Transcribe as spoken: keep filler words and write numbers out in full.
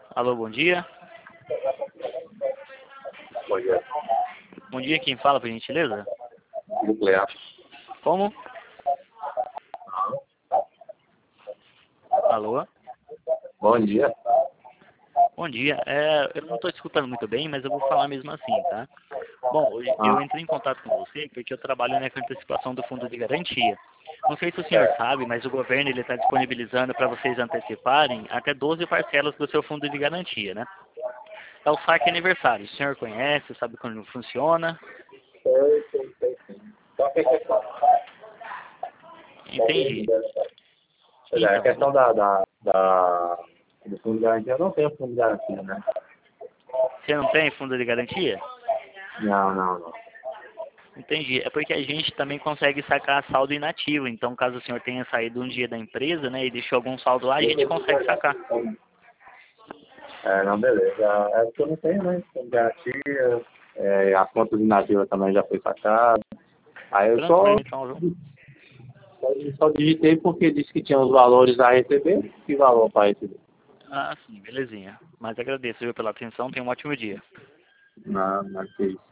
Alô, bom dia. Bom dia. Bom dia, quem fala, por gentileza? Nuclear. Como? Alô? Bom dia. Bom dia. É, eu não estou escutando muito bem, mas eu vou falar mesmo assim, tá? Bom, hoje eu Ah, entrei em contato com você porque eu trabalho na antecipação do fundo de garantia. Não sei se o senhor sabe, mas o governo ele está disponibilizando para vocês anteciparem até doze parcelas do seu fundo de garantia, né? É o saque aniversário. O senhor conhece, sabe como funciona? sei, sei, sei, sim. Só que a questão, Entendi. pois é, a Então, questão da, da, da, do fundo de garantia, eu não tenho fundo de garantia, né? você não tem fundo de garantia? Não, não, não. Entendi. É porque a gente também consegue sacar saldo inativo. Então, caso o senhor tenha saído um dia da empresa, né, e deixou algum saldo lá, a gente consegue sacar. É, não, beleza. É o que eu não tenho, né? Fundo de garantia, é, a conta de nativa também já foi sacada. Aí eu só, Tranquilo, então, viu? só digitei porque disse que tinha os valores a receber. Que valor para receber? Ah, sim, belezinha. Mas agradeço, viu, pela atenção. Tenha um ótimo dia. Não, não é que isso.